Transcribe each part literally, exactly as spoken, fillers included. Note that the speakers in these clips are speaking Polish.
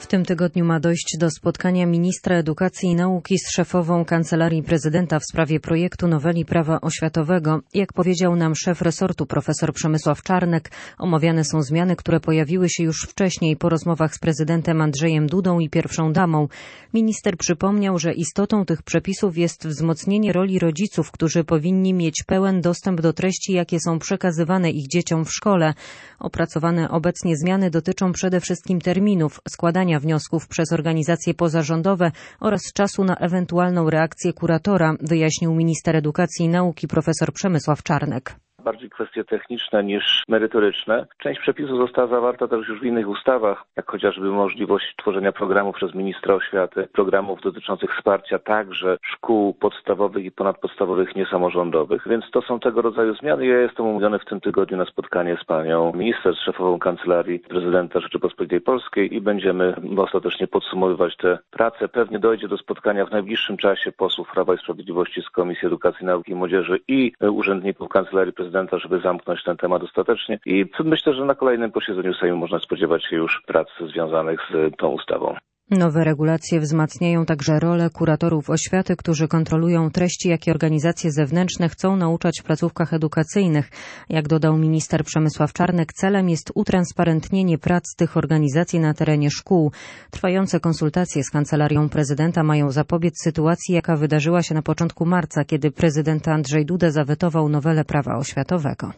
W tym tygodniu ma dojść do spotkania ministra edukacji i nauki z szefową Kancelarii Prezydenta w sprawie projektu noweli prawa oświatowego. Jak powiedział nam szef resortu profesor Przemysław Czarnek, omawiane są zmiany, które pojawiły się już wcześniej po rozmowach z prezydentem Andrzejem Dudą i pierwszą damą. Minister przypomniał, że istotą tych przepisów jest wzmocnienie roli rodziców, którzy powinni mieć pełen dostęp do treści, jakie są przekazywane ich dzieciom w szkole. Opracowane obecnie zmiany dotyczą przede wszystkim terminów, składania wniosków przez organizacje pozarządowe oraz czasu na ewentualną reakcję kuratora, wyjaśnił minister edukacji i nauki profesor Przemysław Czarnek. Bardziej kwestie techniczne niż merytoryczne. Część przepisów została zawarta też już w innych ustawach, jak chociażby możliwość tworzenia programów przez ministra oświaty, programów dotyczących wsparcia także szkół podstawowych i ponadpodstawowych niesamorządowych. Więc to są tego rodzaju zmiany. Ja jestem umówiony w tym tygodniu na spotkanie z panią minister, z szefową Kancelarii Prezydenta Rzeczypospolitej Polskiej i będziemy ostatecznie podsumowywać te prace. Pewnie dojdzie do spotkania w najbliższym czasie posłów Prawa i Sprawiedliwości z Komisji Edukacji, Nauki i Młodzieży i urzędników Kancelarii Prezydenta, żeby zamknąć ten temat ostatecznie i myślę, że na kolejnym posiedzeniu Sejmu można spodziewać się już prac związanych z tą ustawą. Nowe regulacje wzmacniają także rolę kuratorów oświaty, którzy kontrolują treści, jakie organizacje zewnętrzne chcą nauczać w placówkach edukacyjnych. Jak dodał minister Przemysław Czarnek, celem jest utransparentnienie prac tych organizacji na terenie szkół. Trwające konsultacje z Kancelarią Prezydenta mają zapobiec sytuacji, jaka wydarzyła się na początku marca, kiedy prezydent Andrzej Duda zawetował nowelę prawa oświatowego.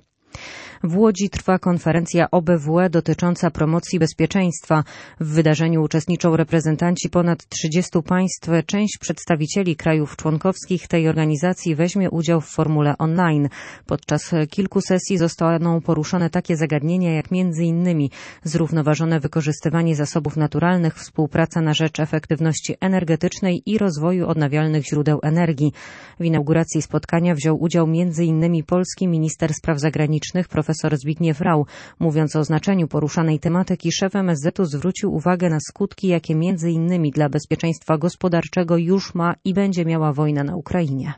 W Łodzi trwa konferencja O B W E dotycząca promocji bezpieczeństwa. W wydarzeniu uczestniczą reprezentanci ponad trzydziestu państw. Część przedstawicieli krajów członkowskich tej organizacji weźmie udział w formule online. Podczas kilku sesji zostaną poruszone takie zagadnienia jak między innymi zrównoważone wykorzystywanie zasobów naturalnych, współpraca na rzecz efektywności energetycznej i rozwoju odnawialnych źródeł energii. W inauguracji spotkania wziął udział między innymi polski minister spraw zagranicznych prof. Profesor Zbigniew Rau. Mówiąc o znaczeniu poruszanej tematyki, szef M S Z u zwrócił uwagę na skutki, jakie między innymi dla bezpieczeństwa gospodarczego już ma i będzie miała wojna na Ukrainie.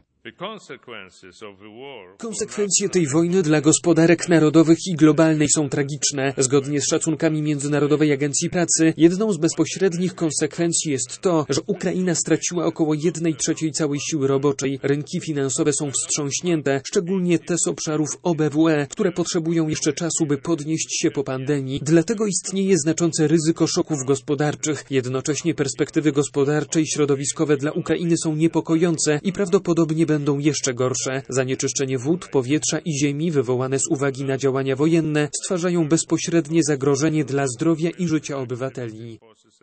Konsekwencje tej wojny dla gospodarek narodowych i globalnej są tragiczne. Zgodnie z szacunkami Międzynarodowej Agencji Pracy, jedną z bezpośrednich konsekwencji jest to, że Ukraina straciła około jednej trzeciej całej siły roboczej. Rynki finansowe są wstrząśnięte, szczególnie te z obszarów O B W E, które potrzebują jeszcze czasu, by podnieść się po pandemii. Dlatego istnieje znaczące ryzyko szoków gospodarczych. Jednocześnie perspektywy gospodarcze i środowiskowe dla Ukrainy są niepokojące i prawdopodobnie będą jeszcze gorsze. Zanieczyszczenie wód, powietrza i ziemi wywołane z uwagi na działania wojenne stwarzają bezpośrednie zagrożenie dla zdrowia i życia obywateli.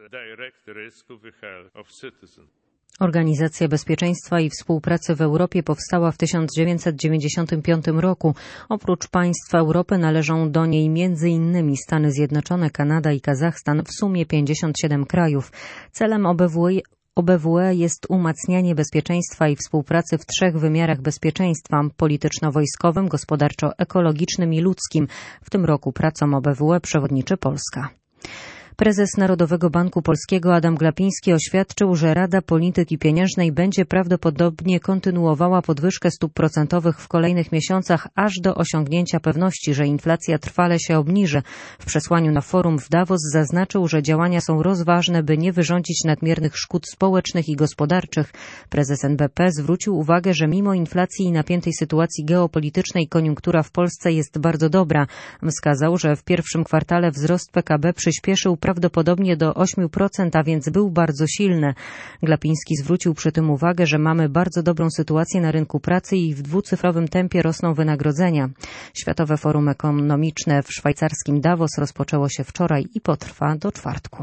Organizacja Bezpieczeństwa i Współpracy w Europie powstała w tysiąc dziewięćset dziewięćdziesiątym piątym roku. Oprócz państw Europy należą do niej między innymi Stany Zjednoczone, Kanada i Kazachstan, w sumie pięćdziesiąt siedem krajów. Celem O B W E O B W E jest umacnianie bezpieczeństwa i współpracy w trzech wymiarach bezpieczeństwa – polityczno-wojskowym, gospodarczo-ekologicznym i ludzkim. W tym roku pracą O B W E przewodniczy Polska. Prezes Narodowego Banku Polskiego Adam Glapiński oświadczył, że Rada Polityki Pieniężnej będzie prawdopodobnie kontynuowała podwyżkę stóp procentowych w kolejnych miesiącach, aż do osiągnięcia pewności, że inflacja trwale się obniży. W przesłaniu na forum w Davos zaznaczył, że działania są rozważne, by nie wyrządzić nadmiernych szkód społecznych i gospodarczych. Prezes N B P zwrócił uwagę, że mimo inflacji i napiętej sytuacji geopolitycznej koniunktura w Polsce jest bardzo dobra. Wskazał, że w pierwszym kwartale wzrost P K B przyspieszył prawdopodobnie do ośmiu procent, a więc był bardzo silny. Glapiński zwrócił przy tym uwagę, że mamy bardzo dobrą sytuację na rynku pracy i w dwucyfrowym tempie rosną wynagrodzenia. Światowe Forum Ekonomiczne w szwajcarskim Davos rozpoczęło się wczoraj i potrwa do czwartku.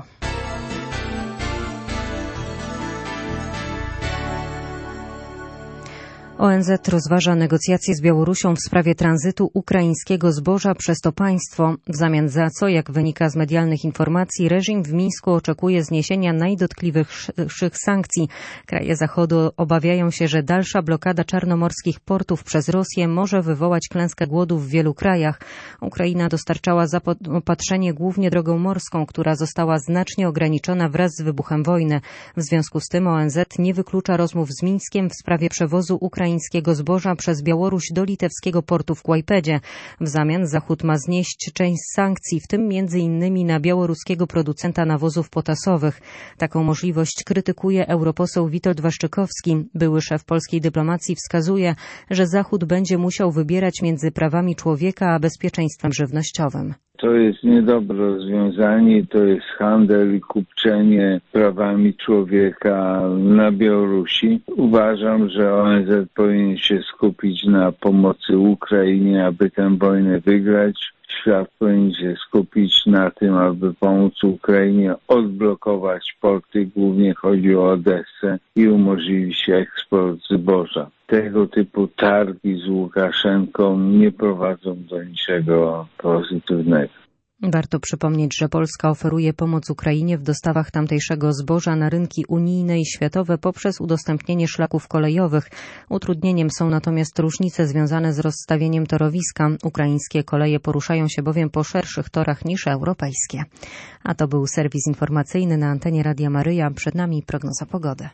O N Z rozważa negocjacje z Białorusią w sprawie tranzytu ukraińskiego zboża przez to państwo, w zamian za co, jak wynika z medialnych informacji, reżim w Mińsku oczekuje zniesienia najdotkliwszych sankcji. Kraje Zachodu obawiają się, że dalsza blokada czarnomorskich portów przez Rosję może wywołać klęskę głodu w wielu krajach. Ukraina dostarczała zaopatrzenie głównie drogą morską, która została znacznie ograniczona wraz z wybuchem wojny. W związku z tym O N Z nie wyklucza rozmów z Mińskiem w sprawie przewozu Ukraińskiego ukraińskiego zboża przez Białoruś do litewskiego portu w Kłajpedzie. W zamian Zachód ma znieść część sankcji, w tym między innymi na białoruskiego producenta nawozów potasowych. Taką możliwość krytykuje europoseł Witold Waszczykowski. Były szef polskiej dyplomacji wskazuje, że Zachód będzie musiał wybierać między prawami człowieka a bezpieczeństwem żywnościowym. To jest niedobre rozwiązanie, to jest handel i kupczenie prawami człowieka na Białorusi. Uważam, że O N Z powinien się skupić na pomocy Ukrainie, aby tę wojnę wygrać. Świat powinien się skupić na tym, aby pomóc Ukrainie odblokować porty, głównie chodzi o Odessę, i umożliwić eksport zboża. Tego typu targi z Łukaszenką nie prowadzą do niczego pozytywnego. Warto przypomnieć, że Polska oferuje pomoc Ukrainie w dostawach tamtejszego zboża na rynki unijne i światowe poprzez udostępnienie szlaków kolejowych. Utrudnieniem są natomiast różnice związane z rozstawieniem torowiska. Ukraińskie koleje poruszają się bowiem po szerszych torach niż europejskie. A to był serwis informacyjny na antenie Radia Maryja. Przed nami prognoza pogody.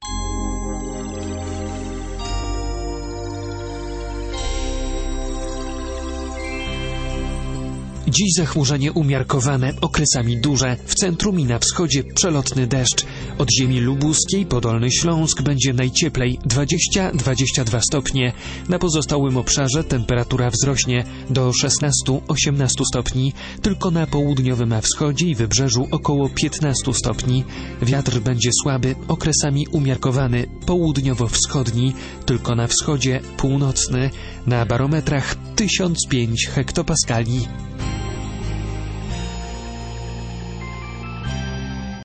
Dziś zachmurzenie umiarkowane, okresami duże. W centrum i na wschodzie przelotny deszcz. Od ziemi lubuskiej po Dolny Śląsk będzie najcieplej dwadzieścia do dwudziestu dwóch stopni. Na pozostałym obszarze temperatura wzrośnie do szesnastu do osiemnastu stopni. Tylko na południowym wschodzie i wybrzeżu około piętnastu stopni. Wiatr będzie słaby, okresami umiarkowany, południowo-wschodni. Tylko na wschodzie północny. Na barometrach tysiąc pięć hektopaskali.